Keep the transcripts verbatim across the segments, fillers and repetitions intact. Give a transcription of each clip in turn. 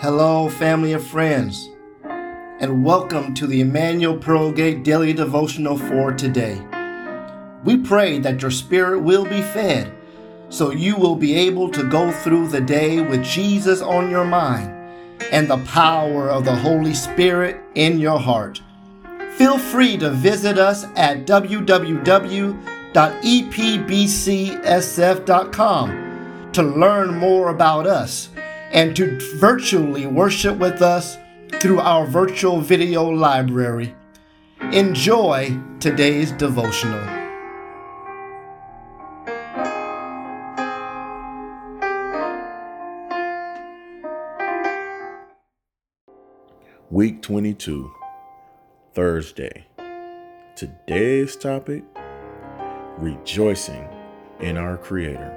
Hello, family and friends, and welcome to the Emmanuel Pearlgate Daily Devotional for today. We pray that your spirit will be fed, so you will be able to go through the day with Jesus on your mind and the power of the Holy Spirit in your heart. Feel free to visit us at w w w dot e p b c s f dot com to learn more about us and to virtually worship with us through our virtual video library. Enjoy today's devotional. Week twenty-two, Thursday. Today's topic, rejoicing in our Creator.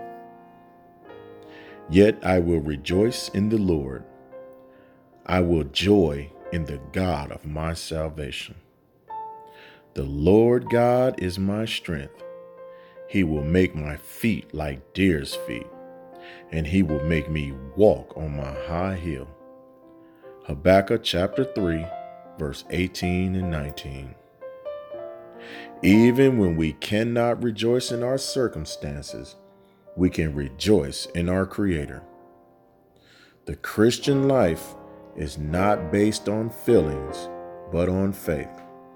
Yet I will rejoice in the Lord. I will joy in the God of my salvation. The Lord God is my strength. He will make my feet like deer's feet, and he will make me walk on my high hill. Habakkuk chapter three, verse eighteen and nineteen. Even when we cannot rejoice in our circumstances, we can rejoice in our Creator. The Christian life is not based on feelings, but on faith.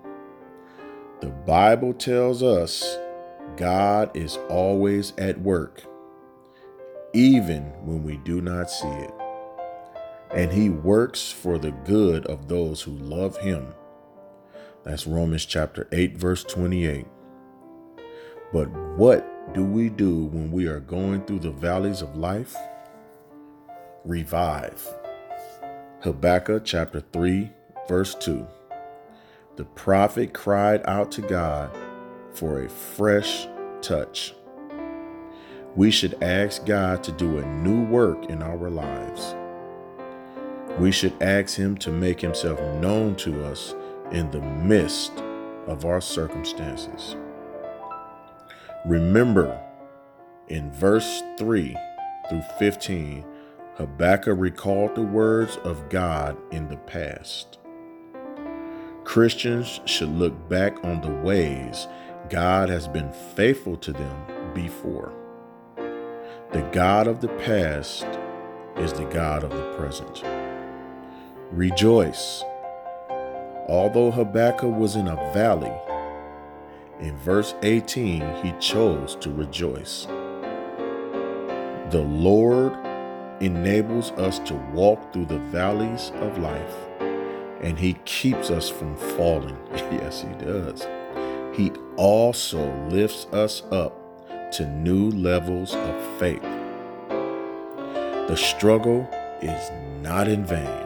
The Bible tells us God is always at work, even when we do not see it. And he works for the good of those who love him. That's Romans chapter eight, verse twenty-eight. But what do we do when we are going through the valleys of life? Revive. Habakkuk chapter three, verse two. The prophet cried out to God for a fresh touch. We should ask God to do a new work in our lives. We should ask him to make himself known to us in the midst of our circumstances. Remember, in verse three through fifteen, Habakkuk recalled the words of God in the past. Christians should look back on the ways God has been faithful to them before. The God of the past is the God of the present. Rejoice. Although Habakkuk was in a valley, in verse eighteen, he chose to rejoice. The Lord enables us to walk through the valleys of life, and he keeps us from falling. Yes, he does. He also lifts us up to new levels of faith. The struggle is not in vain.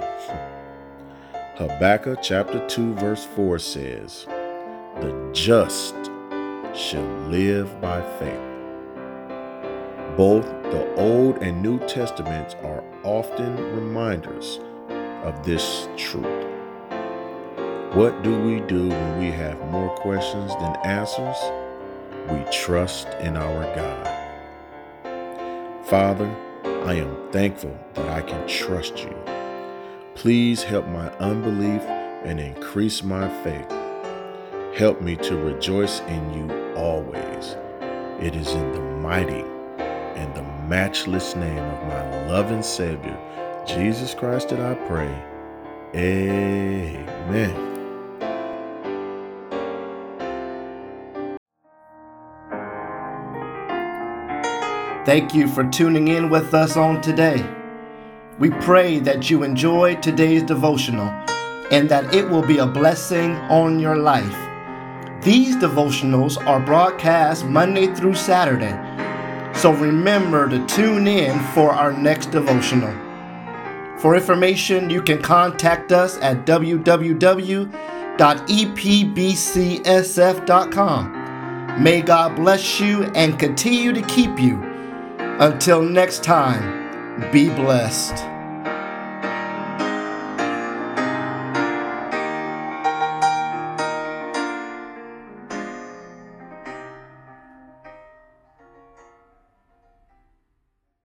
Habakkuk chapter two, verse four says, "The just shall live by faith." Both the Old and New Testaments are often reminders of this truth. What do we do when we have more questions than answers? We trust in our God. Father, I am thankful that I can trust you. Please help my unbelief and increase my faith. Help me to rejoice in you always. It is in the mighty and the matchless name of my loving Savior, Jesus Christ, that I pray. Amen. Thank you for tuning in with us on today. We pray that you enjoyed today's devotional and that it will be a blessing on your life. These devotionals are broadcast Monday through Saturday, so remember to tune in for our next devotional. For information, you can contact us at w w w dot e p b c s f dot com. May God bless you and continue to keep you. Until next time, be blessed.